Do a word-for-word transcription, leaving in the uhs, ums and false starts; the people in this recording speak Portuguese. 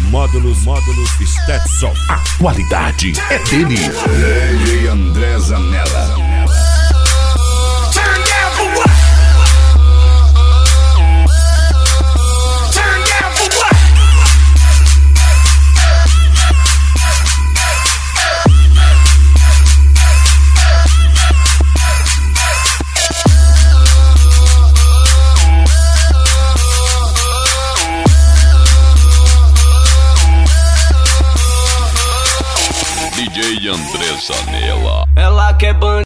Módulos, módulos Stetson. A qualidade é dele. D J André Zanella. D J André Zanella. Ela quer bandido.